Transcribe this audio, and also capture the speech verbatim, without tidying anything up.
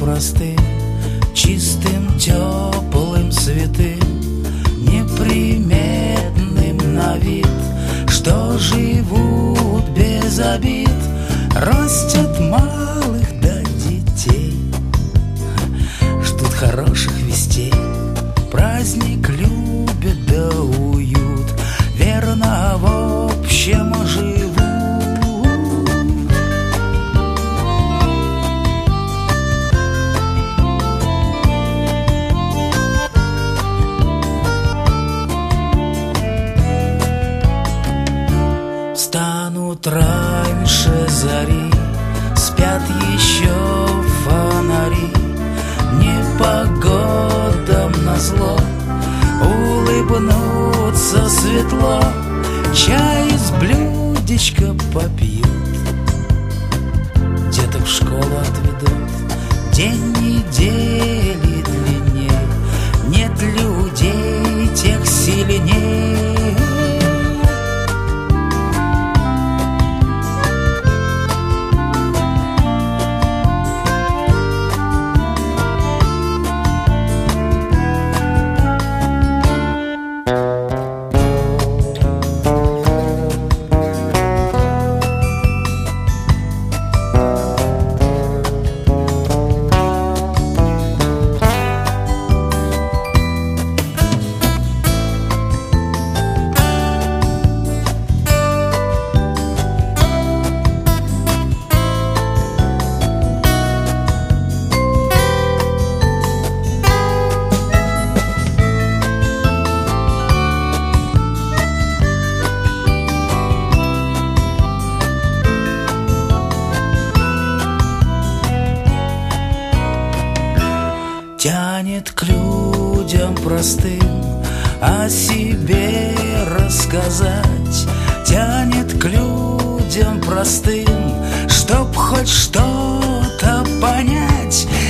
простым, чистым, теплым, святым, неприметным на вид, что живут без обид, растят малых до детей, ждут хороших вестей, праздник любят да уют, верно в общем живут. Встанут раньше зари, спят еще фонари, непогодам назло улыбнутся светло, чай из блюдечка попьют, деток в школу отведут, день недели длинней, нет людей тех сильней. Тянет к людям простым о себе рассказать, тянет к людям простым, чтоб хоть что-то понять.